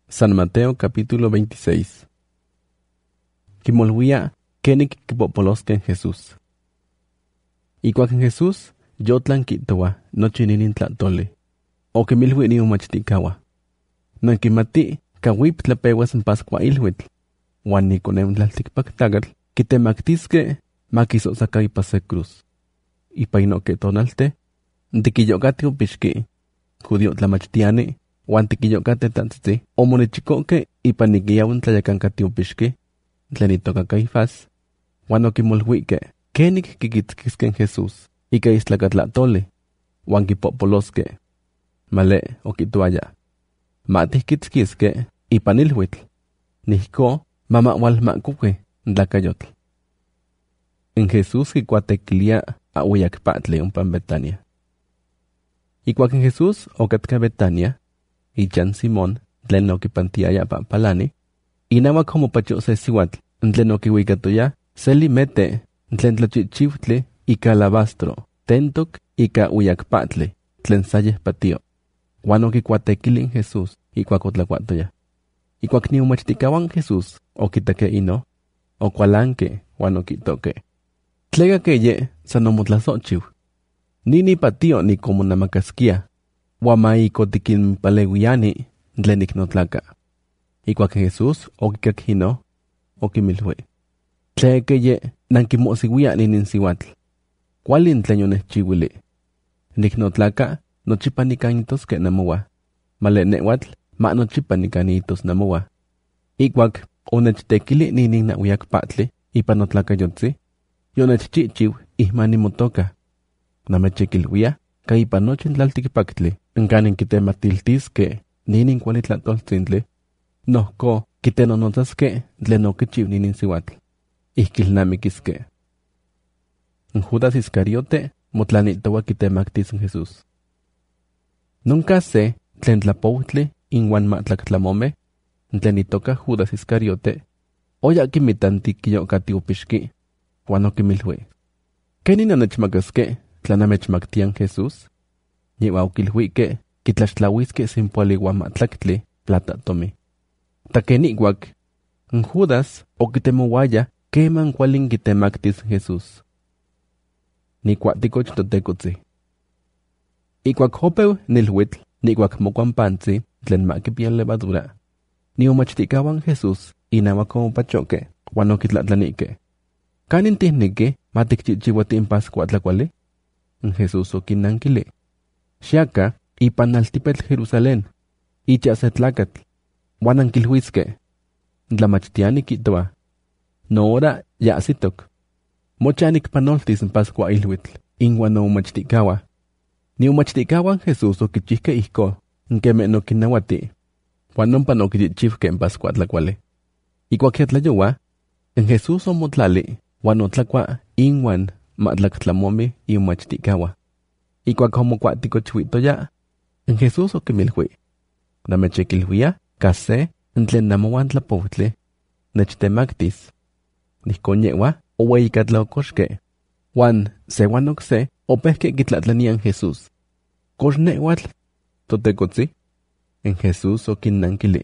San Mateo capítulo 26. Kimolhuia kenik kipopolosken Jesús. Ikuaken Jesús yotlan kitowa nochi ninin tlatoli. Okimilhui ni umachtikawa. Nankimati kawip tlapewas en Pascua ilhuitl. Wan nikonem tlaltikpaktagatl kitemaktiske makisosaka ipa se cruz. Ipa inoke tonalte ntikiyokati opixki judío tlamachtiani wan tikiyokate tantzitzi omonichikoke ipa nikiyawin tlayakankati opixki tlen itoka Caifás. Wan okimolhuike kenik kikitzkisken Jesús ika istlakatlatoli wan kipopoloske. Male okituaya matihkitzkiske ipan ilhuitl nihko mamawalmakuke ntlakayotl. En Jesús kikuatekilia awiyakpatli umpan Betania. Ikuaken Jesús okatka Betania, ichan Simón tlen okipantiaya papalani, inawak omopacho se siuatl tlen okiuikatoya se limete tlen tlachichiutli ika alabastro tentok ika uyakpatli tlen sayeh patio. Wan okikuatekili Jesús ikuak otlakuatoya. Ikuak niumachtikawan Jesús okitake ino, okualanke wan okitoke. Tlega keye san omotlasochiu. Nini patio nikomonamakaskia, wamaikotikinpaleuiani tlen iknotlaka. Ikuak Jesús okikak ino, okimilhui. Tlekeye nankimosiuia ninin siuatl. Kualin tlen yonechchiuili. Niknotlaka nochipa nikanitoske namowa. Male newatl ma nochipa nikanitos namowa. Ikuak onechtekili ninin nauyakpatli ipan notlakayotzi, yonechchichiu ihmani motoka. Namechekilhuia ka ipan nochi tlaltikpaktli nkanin kitematiltiske ninin kuali tlatoltzintli, nohko kitenonotzaske tlen okichiu ninin siuatl. Ihkilnamikiske. Judas Iscariote motlanitowa kitemaktis Jesús. Nunca se tlen tlapouhtli inwan matlaktlamome, tlen itoka Judas Iscariote, oya kimitantikiyokati opixki, wan okimilhui. Kenin nonechmakaske tlanamechmaktian Jesús? Yewa okilhuike kitlaxtlahuiske simpualiwan matlaktli plata tomi. Takenikuak, Judas okitemowaya keman kualin kitemaktis Jesús. Nikuatikoch totekotzi. Ikuak hopeu nilhuitl nikuak mokuanpantzi tlen makipia levadura. Niumachtikawan Jesús inawak omopachoke wan okitlatlanike. Kanin tihniki matikchichiuati in Pascua tlakuali? Jesús okinankili. Xiaka ipan altipetl Jerusalén, icha se tlakatl, wan ankilhuiske. Tlamachtiani kitoa. No hora ya asitok. Mocha nikpanoltis in Pascua ilhuitl, inwan noumachtikawa. Niumachtikawan Jesús okichihke ihko, nkeme nokinawati. Wan ompan okichichivke in Pascua tlakuali. Ikuak yatlayowa, en Jesús omotlali, wan otlakua inwan matlaktlamomi iumachtikawa. Ikuak omokuatikochuitoya, en Jesús okimilhui. Namechekilhuia kase tlen namowan tlapouhtli nechtemaktis. Nihkonyewa oweyikatlaokoxke, wan se wan okse opehke kitlatlanian Jesús. Kox newatl totekotzi? En Jesús okinnankili.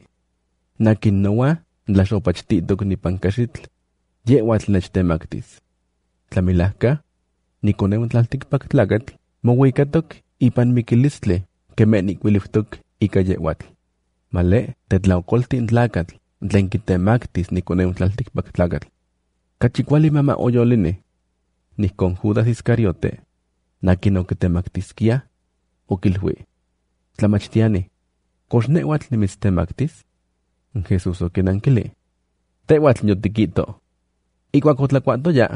Nakinowa tlaxopachtitok nipan kaxitl, yewatl nechtemaktis. Tlamilahka, nikonewan tlaltikpaktlakatl mouikatok ipan mikilistli keme nikuiliftok ika yewatl. Male tetlaokoltin tlakatl tlen kitemaktis nikonewan tlaltikpaktlakatl. Kachikuali mama oyolini. Nihkon Judas Iscariote, nakin okitemaktiskia, okilhui. Tlamachtiani, kox newatl nimitztemaktis? Jesús okinankili. Tewatl yotikito. Ikuak otlakuatoya,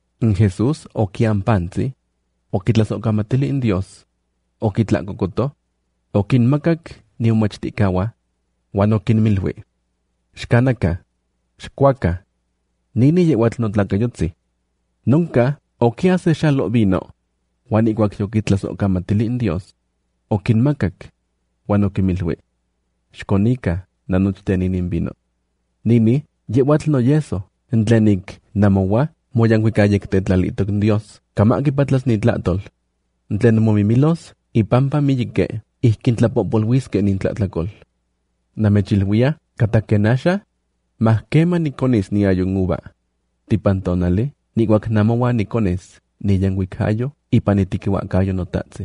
Jesús okianpantzi, okitlasokamatili in Dios, okitlakokoto, okinmakak niumachtikawa, wan okinmilhui. Xkanaka, xkuaka, nini yewatl notlakayotzi. Nunca okiase xalo vino, wan ikuak yokitlasokamatili in Dios, okinmakak, wan okimilhui. Xkonika nanochte ninin vino. Nini yewatl noyeso, tlenik namowa moyankuikayektetlalitok in Dios, kamakipatlas nitlatol. Tlen momimilos ipampa miyike ihkin tlapopolhuiske nintlatlakol. Namechilhuia, katakenasha, mahkema nikonis ni ayunguba. Tipantonale, niguak namowa nikonis, ni yanguikayo, ipanitikiwakayo notatse.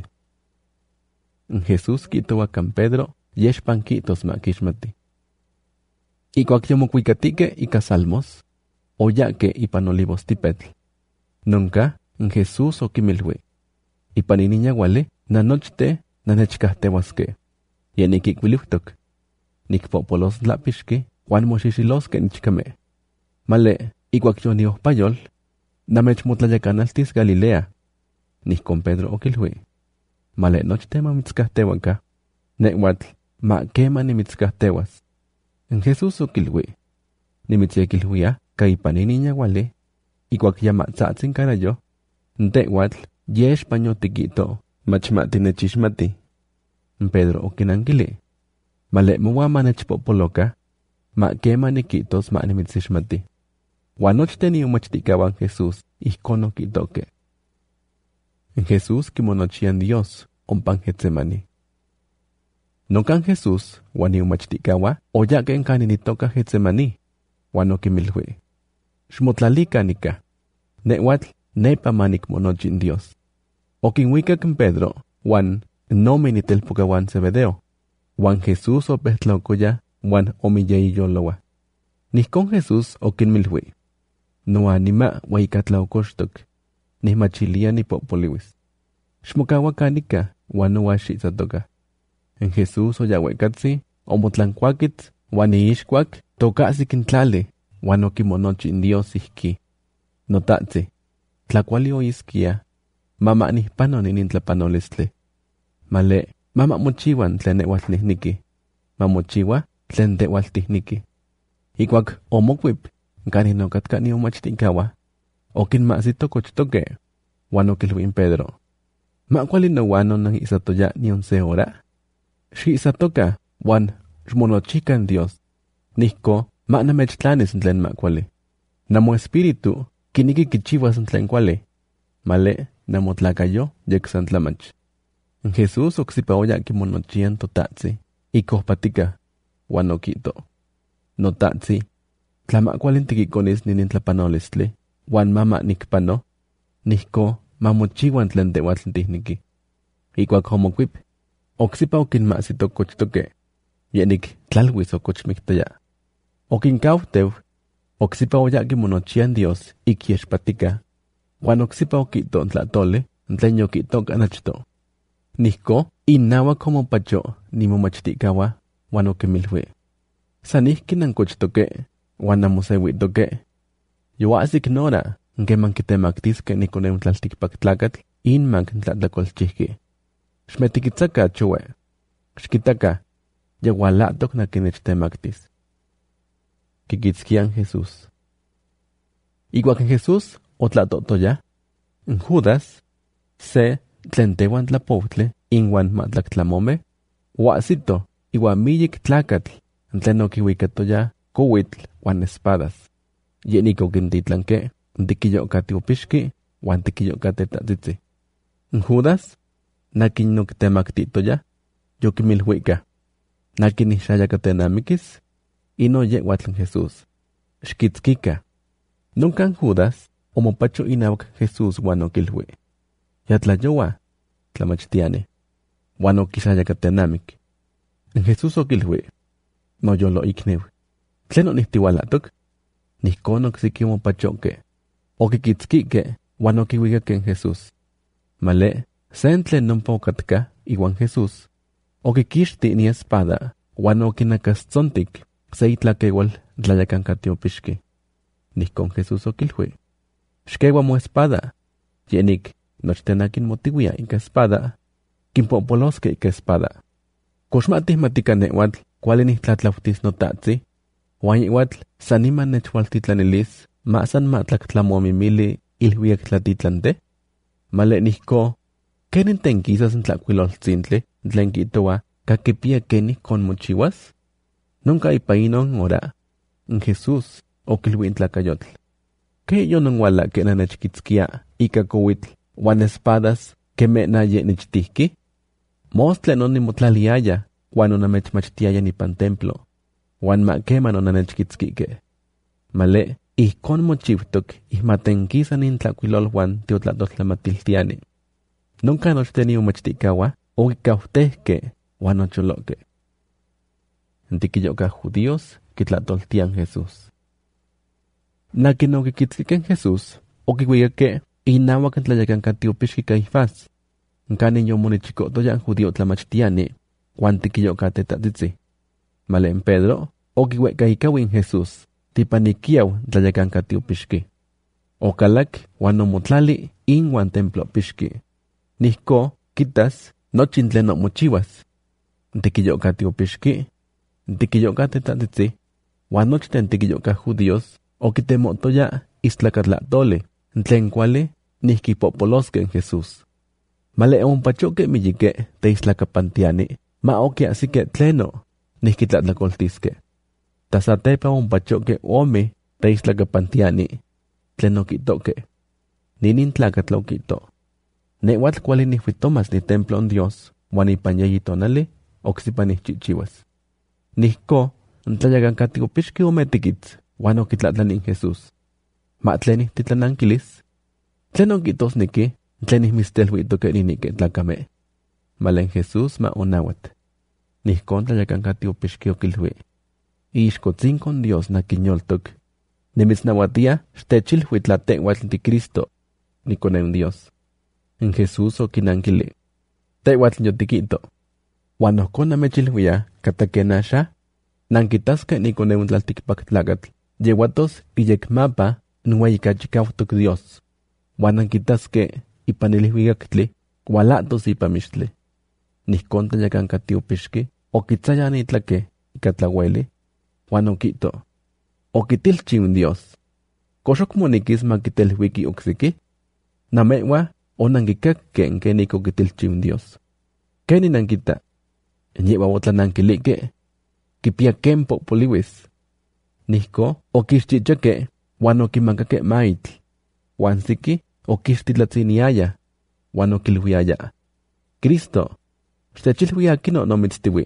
Jesús quitoa can Pedro, yeshpan quitos makishmati. Iguak yomocuicatike ika salmos, oyaque ipan olivos tipetl. Nunca, Jesús oquimilhui. Ipaniniña wale, nanochte, nanechcahtehuasque. Yeniquiquiliuhtoc. Nicpopolos lapishke, Juan moxixilosque nichcame. Male, iguak yoniohpayol, namechmotlayacanaltis Galilea. Nicon Pedro oquilhui. Male nochte mamitzcahtehuanca. Nehuatl, ma quema nimitzcahtehuas. En Jesús oquilhui. Nimitzyequilhuia, caipaniniña wale, iguak yamatzatzin carayo, ntehuatl, yesh pañotiquito, machmatinechixmati. Pedro oquinanquili. Male moa manechpopoloca, ma quema niquitos ma nimitzixmati. Huanochte niumachticaban Jesús, ijkon oquitoque. En Jesús kimonochian Dios, ompan Getsemani. Nocan Jesús, waniumachticawa, oyaque en caninitoca Getsemani, huanokimilhui. Xmotlalika nika. Nehuatl, nepa manik monochin Dios. Okinhuicac Pedro, Juan, nominitelpucawan Zebedeo. Juan Jesús opetlocoya, Juan omiyeyolowa. Nihcon Jesús okinmilhui. No anima huaicatlaocoxtoc. Nihmachilia nipopoliwis. Xmocahuacanica, Juan noaxizatoca. En Jesús oyahuecatzi, omotlancuaquitz, Juan iixcuac, tocahsiquintlali, Juan okimonochi Dios ihki. Notatzi, tlacuali oisquia, mama nihpano nintlapanolistli. Male, mama mochiwan tlen nehuatl nihniki. Mamochiwa tlen tehuatl tihniki. Iguak omocuip, caninocatca niomachtincawa, oquinmahsitocochtoque, Juan oquilhuin Pedro. Macuali nohuano nan isatoya nion se hora. Xisatoca, Juan, xmonochican Dios. Nihco, ma namechtlanis tlen macuali. Namo espíritu, kiniki kichiwas tlen cuali. Male, namotlacayo, yexantlamach. Jesús oxipaoya kimonochian totatzi, ikohpatica, Juan oquito. Notatzi, tlamacualin tiquiconis nintlapanolistli, Juan mama nikpano, nihco, mamochiwan tlen tehuatl tihniki. Iguak homocuip, oxipa oquinmahsitocochtoque, yenik tlalhuis ocochmictoya. Oquincauhteu, oxipa oyaki monochian Dios iquiexpatica, Juan oxipa oquito tlatole, tlen yoquitoca nachto. Nihco, innauac homopacho, nimomachticawa, Juan oquimilhui. Sanihki nancochtoque, Juan namoseuitoque. Yoahsic nora, nqueman quitemactisque niconem tlalticpactlacatl, inmanc tlatlacolchihki. Xmetiquitzaca chowe. Xquitaca, yehualatoc naquinechtemactis. Quiquitzquian Jesús. Iguac Jesús otlatotoya, en Judas, se tlentehuan tlapoutle, inguan matlactlamome, huasito, iguamillic tlacatl, tlen oquihuicatoya, cowitl, huan espadas. Yenico quintitlanque, tiquillocatiopixqui, huan tiquillocatetatzitzi. En Judas, naquinnoctemactitoya, yoquimilhuica. Naquinixayacatenamiquis, ino yehuatl Jesús. Xquitzquica. Nunca Judas, omopacho inauac Jesús huan oquilhui. Yatlayoa, tlamachtiane. Huan oquixayacatenamic. En Jesús oquilhui. Noyolo icneu. Tlen onihtiualatoc, nihcon ocsiki omopachoque. Oquiquitzquique, huan oquihuicaque en Jesús. Male, sen tlen nompa ocatca, iguan Jesús. Oquiquixti ni espada, huan oquinacastzontic, se itlaqueual tlayacancatiopixqui. Nihcon Jesús oquilhui. Xqueua mo espada. Yenik, nochten motihuia inca espada. Quimpopolosque ica espada. Coxmatih matica nehuatl, cuali nihtlautis notatzi. Huan yehuatl, saniman nechhualtitlanilis, masan matlactlamomimili ilhuiac tlatitlante. Male nihco, ¿quenin tenquisas en tlacuiloltzintli, tlen quitoa, caquipia quenih con mochiwas? Nunca ipainon ora. En Jesús, oquilhuin tlacayotl. ¿Qué yo non wala que nanechquitzquia, ica cowitl, huan espadas, que me naye nechtihki? Mos tlen onimotlaliaya, Juan onamechmachtiaya nipan templo. Juan maqueman onanechkitzkike. Male, ihkon mochiutok ihmatenkisa nintlacuilolhuan tiotlatoltlamatiltiani. Nunca nochteni umachtikawa okikautehke Juan ocholoke. Antiquiyoka judíos kitlatoltian Jesús. Nakin okikitzkiken Jesús okiuikake inawak tlayakanka tiopixki Caifás. Nkanin yomonichikotoyan judío tlamachtiani Juan tiquiyoka tetatzitzi. Male en Pedro okiuekaikawin Jesús tipanikiaw tlayakanka tiopixki. Okalak Juan omotlali inwan templo pixki. Nihko kitas nochin tlen mochiwas. Tiquiyoka tiopixki, tiquiyoka tetatzitzi, Juan nochten tiquiyoka judíos okitemotoya istlacatlatole tlen kuali nihkipopoloske en Jesús. Male onpachoke miyike teistlakapantiani ma okiasike tleno nihkitlatlakoltiske. Tasatepa onpachoke ome teistlakapantiani tleno kitoke. Ninin tlakatla okito. Newatl kuali nihfitomas ni templo en Dios Juan ipan yeyi tonali oksipa nihchichiwas. Nihko tlayakanka tiopixki ometikitz Juan okitlatlani in Jesús. Ma tlenih titlanankilis. Tlen okitosniki tlenih mistelhuitoke ninike tlakame. Malen Jesús ma onawat. Nihkon tlayakanka tiopixki okilhui. Ixkotzinkon Dios nakinyoltok. Nimitznawatia xtechilhui tlatewatl ti Cristo, nikoneun Dios. En Jesús okinankili. Tewatl yotikito. Juan ohkon namechilhuia katakenasha nankitaske nikoneun tlaltikpak tlakatl. Yewatos iyekmapa nueyikachikautok Dios. Juan nankitaske ipan ilhuikaktli kualatos ipan mixtli. Nihkon tlayakanka tiopixki okitzayan itlake ika tlaueli. Juan okito. Okitilchiun Dios. Koxok monikis makitelhuiki oksiki. Namewa onankikakken kenik okitilchiun Dios. Keni nankita. Yewa otlanankilike. Kipia ken popoliwis. Nihko okixchichake Juan okimakake maitl. Juan siki okixtitlatziniaya. Juan okilhuiaya. Cristo, xtechilhui akino nomitztiwi.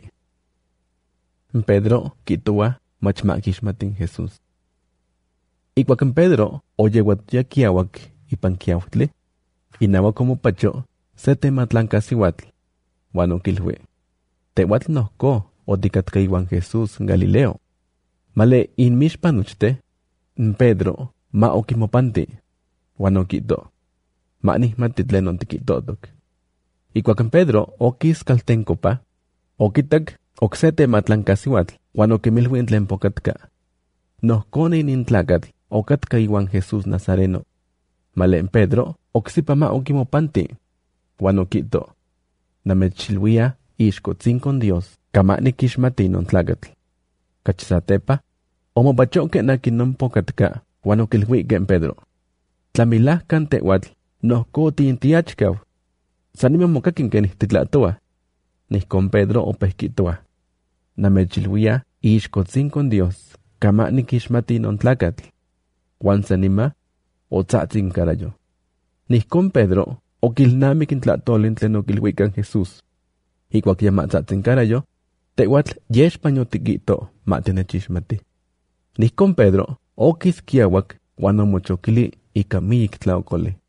Pedro kitoa mach makixmatin Jesús. Ikuak en Pedro oyewatoya kiawak ipan kiautli, inawak omopacho se tematlankasiuatl. Juan okilhui. Tewatl nohko otikatka iwan Jesús Galileo. Male inmixpan nochte, Pedro ma okimopanti. Juan okito. Ma nihmati tlen ontikitotok. Ikuak en Pedro okis kaltenkopa, okitak okse tematlankasiuatl Juan okimilhui tlen pokatka. Nohkon inin tlakatl okatka iwan Jesús Nazareno. Male en Pedro oksipa ma okimopanti. Juan okito. Namechilhuia ixkotzinkon Dios kama nikixmati inon tlakatl. Kachisatepa omopachoke nakinon pokatka Juan okilhuike en Pedro. Tlamilahkan tewatl nohko tiintiachkaw. Sanime mokakin kenih titlatoa. Nihkon Pedro opehkitoa. Namechilhuia ixkotzinkon Dios kama nikixmati inon tlakatl. Juan sanima otzahtzinkarayo. Nihkon Pedro okilnamik intlatolin tlen okilhuikan Jesús. Ikuak ya matzahtzinkarayo, tewatl yexpan yotikito matenechixmati. Nihkon Pedro okis kiawak Juan omochokili ika miyik tlaokoli.